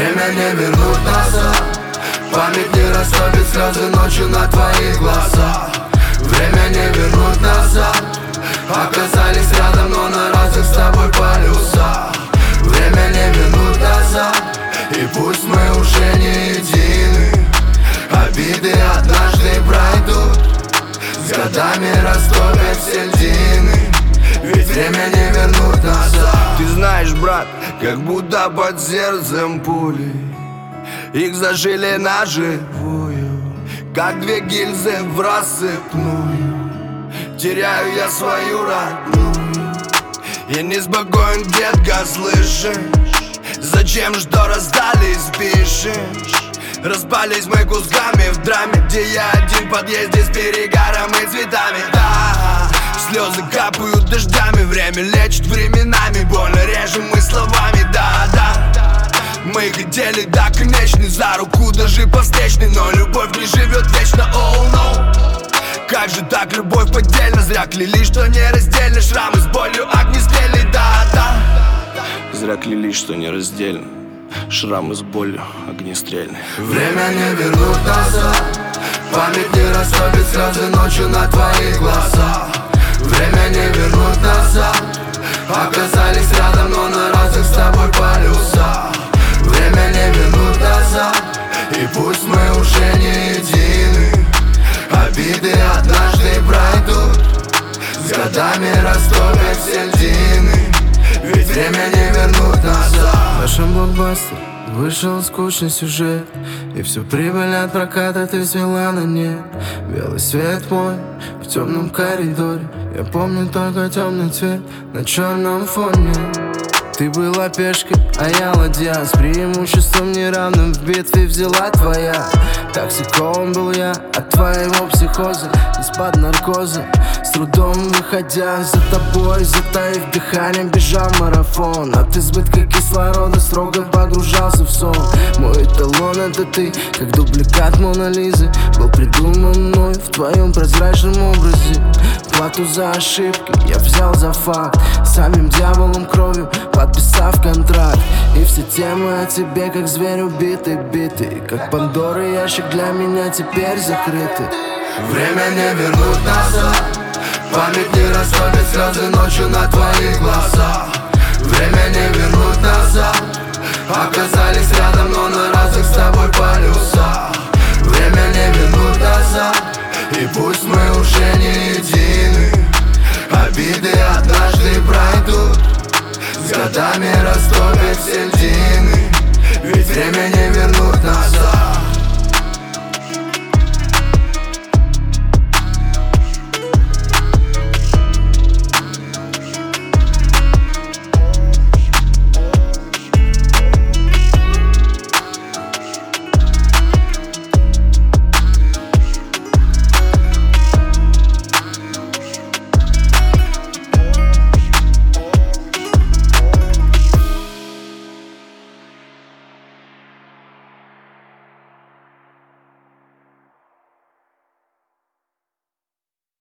Время не вернуть назад, память не растопит слезы ночью на твоих глазах. Время не вернуть назад, оказались рядом, но на разных с тобой полюсах. Время не вернуть назад, и пусть мы уже не едины. Обиды однажды пройдут, с годами растопят все льдины. Ведь время не вернуть назад. Ты знаешь, брат, как будто под сердцем пули, их зажили на живую, как две гильзы в рассыпную. Теряю я свою родную. Я не спокоен, детка, слышишь? Зачем, что раздались, пишешь? Распались мы кусками в драме, где я один в подъезде с перегаром и цветами. Да, слезы капают дождями, время лечит временами, больно режем мы словами. Да, мы хотели до конечной, за руку даже по встречной, но любовь не живет вечно, oh no. Как же так, любовь поддельна, зря клялись, что не раздельны. Шрамы с болью огнестрельной, да. Зря клялись, что не раздельны. Шрамы с болью огнестрельной. Время не вернуть назад, память не растопит слезы ночью на твоих глазах. Время не вернуть назад, оказались рядом, но на разных с тобой полюсах. Время не вернуть назад, и пусть мы уже не едины. Обиды однажды пройдут, с годами растопят все льдины. Ведь время не вернуть назад. В нашем блокбастере вышел скучный сюжет, и всю прибыль от проката ты свела на нет. Белый свет мой в темном коридоре, я помню только темный цвет на черном фоне. Ты была пешкой, а я ладья, с преимуществом неравным в битве взяла твоя. Токсикован был я от твоего психоза, из-под наркоза, с трудом выходя за тобой, затаив дыхание, бежал марафон. От избытка кислорода строго погружался в сон. Мой эталон — это ты, как дубликат Мона Лизы, был придуман мной в твоем прозрачном образе. Плату за ошибки я взял за факт, самим дьяволом кровью подписав контракт. И все темы о тебе, как зверь убитый, как Пандоры ящик для меня теперь закрытый. Время не вернуть назад, память не растопит слезы ночью на твоих глазах. Время не вернуть назад, оказались рядом, но на разных с тобой полюсах. Время не вернуть назад, и пусть мы уже не едины. Обиды однажды пройдут, с годами растопят все льдины. Ведь время